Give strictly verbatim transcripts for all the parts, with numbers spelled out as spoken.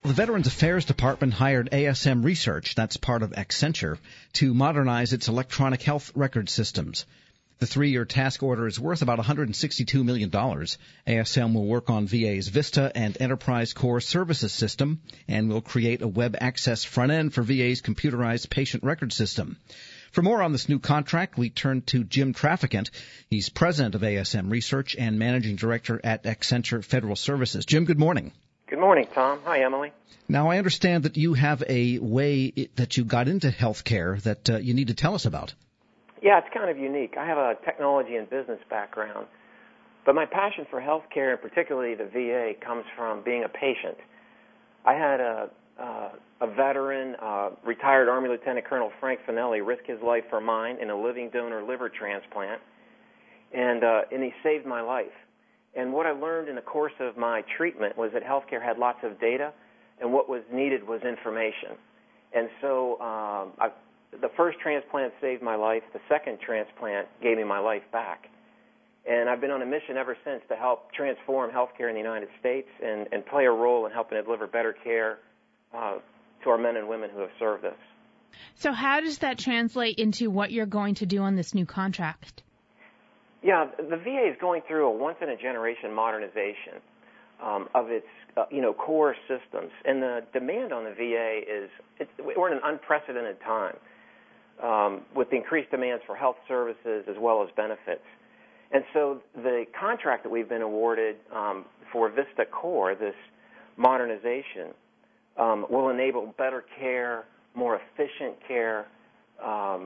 The Veterans Affairs Department hired A S M Research, that's part of Accenture, to modernize its electronic health record systems. The three-year task order is worth about one hundred sixty-two million dollars. A S M will work on V A's Vista and Enterprise Core Services system and will create a web access front end for V A's computerized patient record system. For more on this new contract, we turn to Jim Traficant. He's president of A S M Research and managing director at Accenture Federal Services. Jim, good morning. Good morning, Tom. Hi, Emily. Now, I understand that you have a way that you got into healthcare that uh, you need to tell us about. Yeah, it's kind of unique. I have a technology and business background, but my passion for healthcare, and particularly the V A, comes from being a patient. I had a uh, a veteran, uh, retired Army Lieutenant Colonel Frank Finelli, risk his life for mine in a living donor liver transplant, and uh, and he saved my life. And what I learned in the course of my treatment was that healthcare had lots of data, and what was needed was information. And so um, I, the first transplant saved my life. The second transplant gave me my life back. And I've been on a mission ever since to help transform healthcare in the United States and, and play a role in helping to deliver better care uh, to our men and women who have served us. So how does that translate into what you're going to do on this new contract? Yeah, the V A is going through a once-in-a-generation modernization um, of its, uh, you know, core systems, and the demand on the V A is it's, we're in an unprecedented time um, with the increased demands for health services as well as benefits. And so the contract that we've been awarded um, for Vista Core, this modernization, um, will enable better care, more efficient care, um,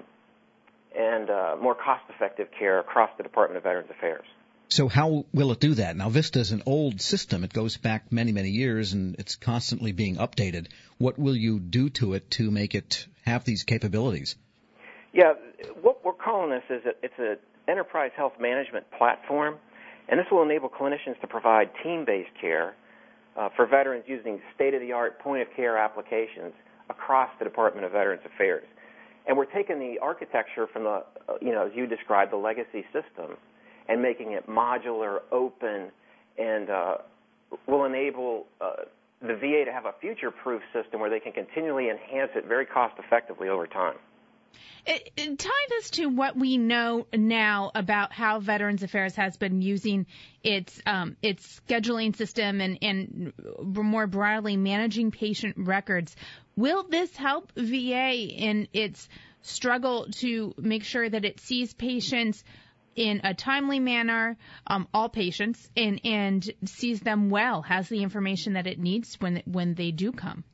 and uh, more cost-effective care across the Department of Veterans Affairs. So how will it do that? Now, Vista is an old system. It goes back many, many years, and it's constantly being updated. What will you do to it to make it have these capabilities? Yeah, what we're calling this is a, it's an enterprise health management platform, and this will enable clinicians to provide team-based care uh, for veterans using state-of-the-art point-of-care applications across the Department of Veterans Affairs. And we're taking the architecture from the, uh, you know, as you described, the legacy system, and making it modular, open, and uh, will enable uh, the V A to have a future-proof system where they can continually enhance it very cost-effectively over time. It, it, tie this to what we know now about how Veterans Affairs has been using its um, its scheduling system and, and more broadly managing patient records. Will this help V A in its struggle to make sure that it sees patients in a timely manner, um, all patients, and, and sees them well, has the information that it needs when when they do come?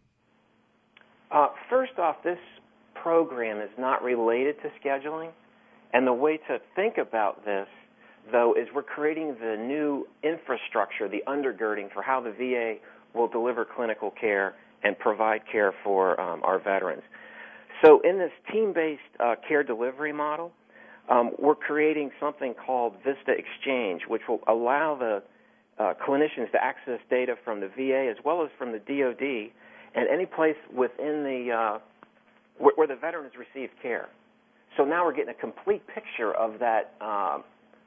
Uh, first off, this program is not related to scheduling, and the way to think about this, though, is we're creating the new infrastructure, the undergirding for how the V A will deliver clinical care and provide care for um, our veterans. So in this team-based uh, care delivery model, um, we're creating something called Vista Exchange, which will allow the uh, clinicians to access data from the V A as well as from the D O D and any place within the uh, where, where the veterans received care. So now we're getting a complete picture of that uh,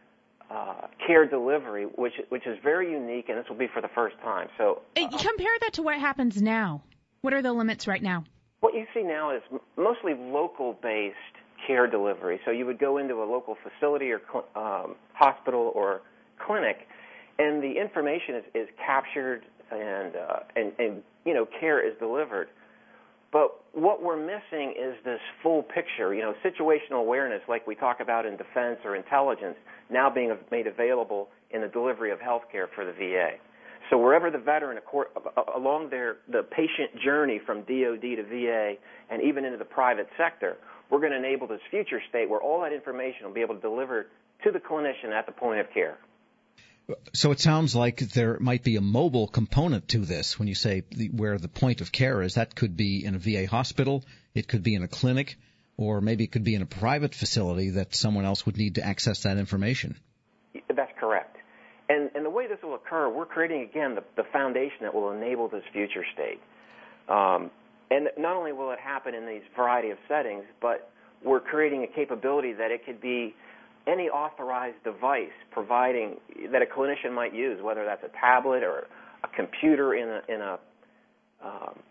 uh, care delivery, which which is very unique, and this will be for the first time. So uh, compare that to what happens now. What are the limits right now? What you see now is mostly local-based care delivery. So you would go into a local facility or um, hospital or clinic, and the information is, is captured and, uh, and, and, you know, care is delivered. But what we're missing is this full picture, you know, situational awareness like we talk about in defense or intelligence now being made available in the delivery of health care for the V A. So wherever the veteran, along their the patient journey from D O D to V A and even into the private sector, we're going to enable this future state where all that information will be able to deliver to the clinician at the point of care. So it sounds like there might be a mobile component to this when you say the, where the point of care is. That could be in a V A hospital, it could be in a clinic, or maybe it could be in a private facility that someone else would need to access that information. That's correct. And, and the way this will occur, we're creating, again, the, the foundation that will enable this future state. Um, and not only will it happen in these variety of settings, but we're creating a capability that it could be any authorized device providing that a clinician might use, whether that's a tablet or a computer in a, in a um,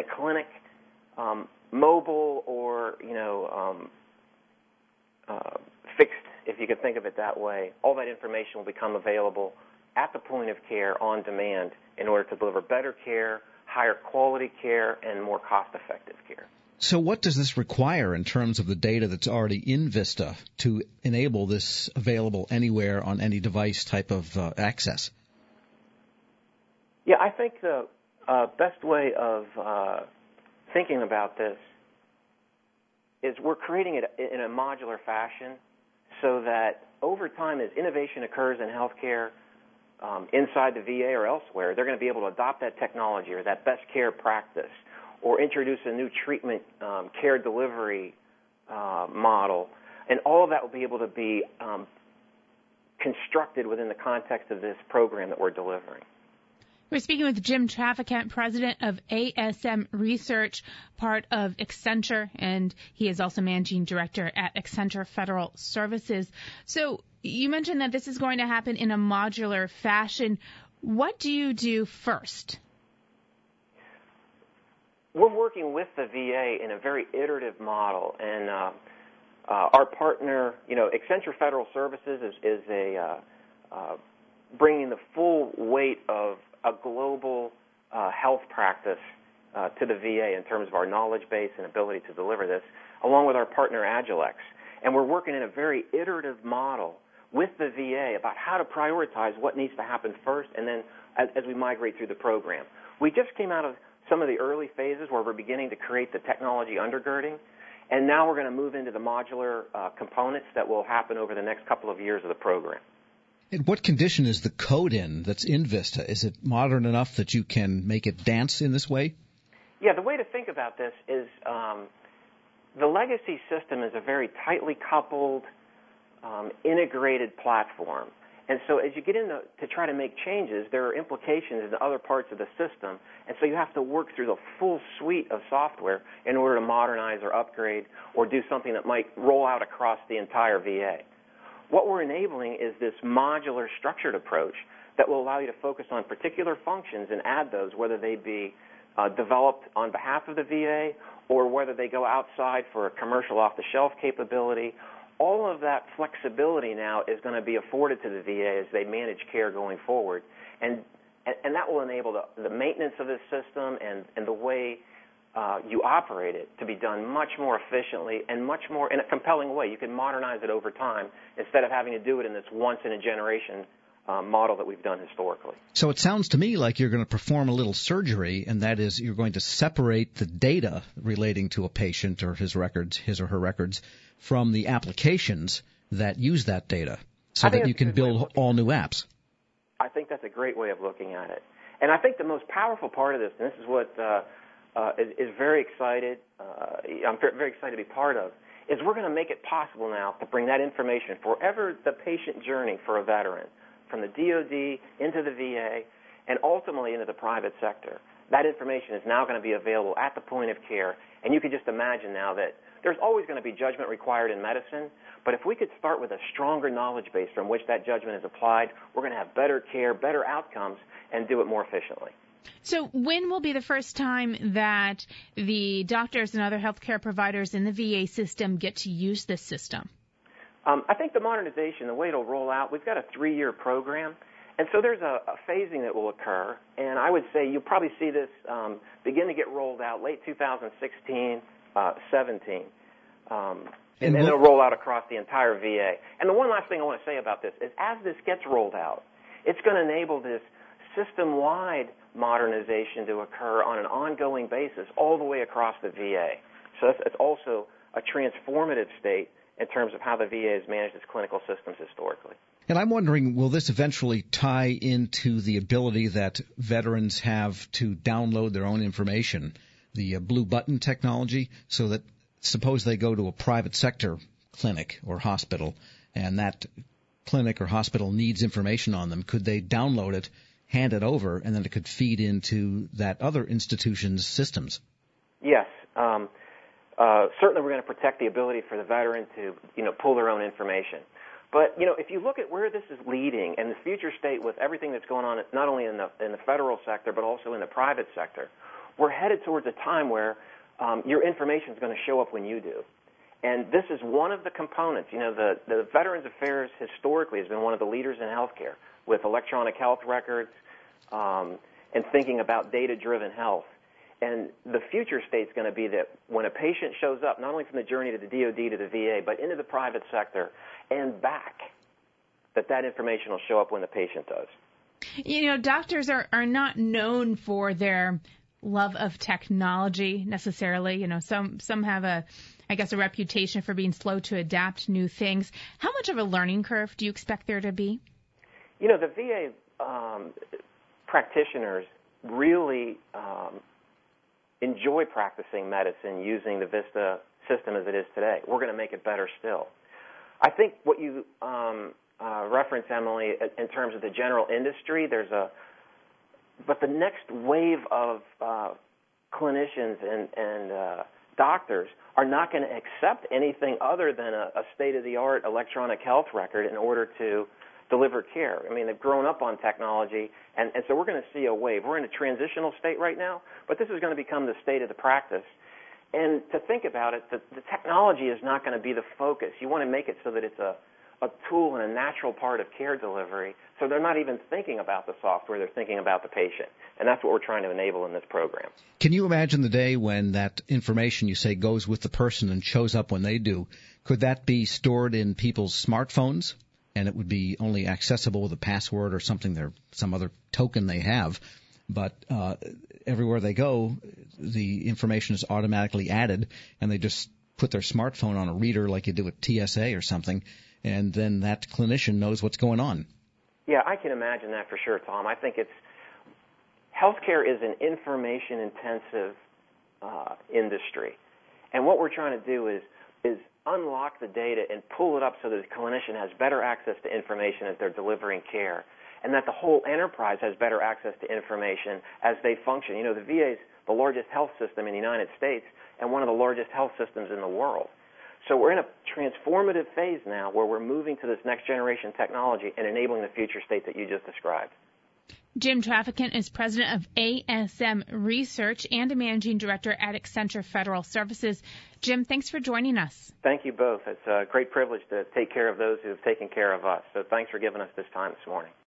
clinic, um, mobile or, you know, um, uh, fixed, if you could think of it that way. All that information will become available at the point of care on demand in order to deliver better care, higher quality care, and more cost-effective care. So what does this require in terms of the data that's already in Vista to enable this available anywhere on any device type of uh, access? Yeah, I think the uh, best way of uh, thinking about this is we're creating it in a modular fashion so that over time as innovation occurs in healthcare um, inside the V A or elsewhere, they're going to be able to adopt that technology or that best care practice or introduce a new treatment um, care delivery uh, model. And all of that will be able to be um, constructed within the context of this program that we're delivering. We're speaking with Jim Traficant, president of A S M Research, part of Accenture, and he is also managing director at Accenture Federal Services. So you mentioned that this is going to happen in a modular fashion. What do you do first? We're working with the V A in a very iterative model, and uh, uh, our partner, you know, Accenture Federal Services is, is a uh, uh, bringing the full weight of a global uh, health practice uh, to the V A in terms of our knowledge base and ability to deliver this, along with our partner Agilex. And we're working in a very iterative model with the V A about how to prioritize what needs to happen first and then as, as we migrate through the program. We just came out of some of the early phases where we're beginning to create the technology undergirding, and now we're going to move into the modular uh, components that will happen over the next couple of years of the program. In what condition is the code in that's in Vista? Is it modern enough that you can make it dance in this way? Yeah, the way to think about this is um, the legacy system is a very tightly coupled, um, integrated platform. And so as you get into to try to make changes, there are implications in other parts of the system. And so you have to work through the full suite of software in order to modernize or upgrade or do something that might roll out across the entire V A. What we're enabling is this modular structured approach that will allow you to focus on particular functions and add those, whether they be uh, developed on behalf of the V A or whether they go outside for a commercial off-the-shelf capability. All of that flexibility now is going to be afforded to the V A as they manage care going forward. And, and that will enable the, the maintenance of this system and, and the way Uh, you operate it to be done much more efficiently and much more in a compelling way. You can modernize it over time instead of having to do it in this once-in-a-generation uh, model that we've done historically. So it sounds to me like you're going to perform a little surgery, and that is you're going to separate the data relating to a patient or his records, his or her records, from the applications that use that data so that you can build all new apps. I think that's a great way of looking at it. And I think the most powerful part of this, and this is what uh, Uh, is, is very excited, uh, I'm very excited to be part of, is we're going to make it possible now to bring that information forever the patient journey for a veteran, from the D O D into the V A and ultimately into the private sector. That information is now going to be available at the point of care, and you can just imagine now that there's always going to be judgment required in medicine, but if we could start with a stronger knowledge base from which that judgment is applied, we're going to have better care, better outcomes, and do it more efficiently. So when will be the first time that the doctors and other healthcare providers in the V A system get to use this system? Um, I think the modernization, the way it'll roll out, we've got a three-year program, and so there's a, a phasing that will occur, and I would say you'll probably see this um, begin to get rolled out late two thousand sixteen, uh, seventeen, um, and, and then it'll roll out across the entire V A. And the one last thing I want to say about this is as this gets rolled out, it's going to enable this system-wide modernization to occur on an ongoing basis all the way across the V A. So it's, it's also a transformative state in terms of how the V A has managed its clinical systems historically. And I'm wondering, will this eventually tie into the ability that veterans have to download their own information, the uh, blue button technology, so that suppose they go to a private sector clinic or hospital and that clinic or hospital needs information on them, could they download it, hand it over, and then it could feed into that other institution's systems? Yes. Um, uh, certainly we're going to protect the ability for the veteran to, you know, pull their own information. But, you know, if you look at where this is leading and the future state with everything that's going on not only in the, in the federal sector but also in the private sector, we're headed towards a time where um, your information is going to show up when you do. And this is one of the components. You know, the, the Veterans Affairs historically has been one of the leaders in healthcare with electronic health records um, and thinking about data-driven health. And the future state is going to be that when a patient shows up, not only from the journey to the D O D to the V A, but into the private sector and back, that that information will show up when the patient does. You know, doctors are, are not known for their love of technology necessarily. You know, some some have a, I guess, a reputation for being slow to adapt new things. How much of a learning curve do you expect there to be? You know, the V A um, practitioners really um, enjoy practicing medicine using the VISTA system as it is today. We're going to make it better still. I think what you um, uh, reference, Emily, in terms of the general industry, there's a, but the next wave of uh, clinicians and, and uh, doctors are not going to accept anything other than a, a state-of-the-art electronic health record in order to deliver care. I mean, they've grown up on technology, and, and so we're going to see a wave. We're in a transitional state right now, but this is going to become the state of the practice. And to think about it, the, the technology is not going to be the focus. You want to make it so that it's a, a tool and a natural part of care delivery, so they're not even thinking about the software, they're thinking about the patient. And that's what we're trying to enable in this program. Can you imagine the day when that information, you say, goes with the person and shows up when they do? Could that be stored in people's smartphones? And it would be only accessible with a password or something, there, some other token they have. But uh, everywhere they go, the information is automatically added, and they just put their smartphone on a reader like you do with T S A or something, and then that clinician knows what's going on. Yeah, I can imagine that for sure, Tom. I think it's healthcare is an information-intensive uh, industry, and what we're trying to do is is unlock the data and pull it up so that the clinician has better access to information as they're delivering care, and that the whole enterprise has better access to information as they function. You know, the V A is the largest health system in the United States and one of the largest health systems in the world. So we're in a transformative phase now where we're moving to this next generation technology and enabling the future state that you just described. Jim Traficant is president of A S M Research and a managing director at Accenture Federal Services. Jim, thanks for joining us. Thank you both. It's a great privilege to take care of those who have taken care of us. So thanks for giving us this time this morning.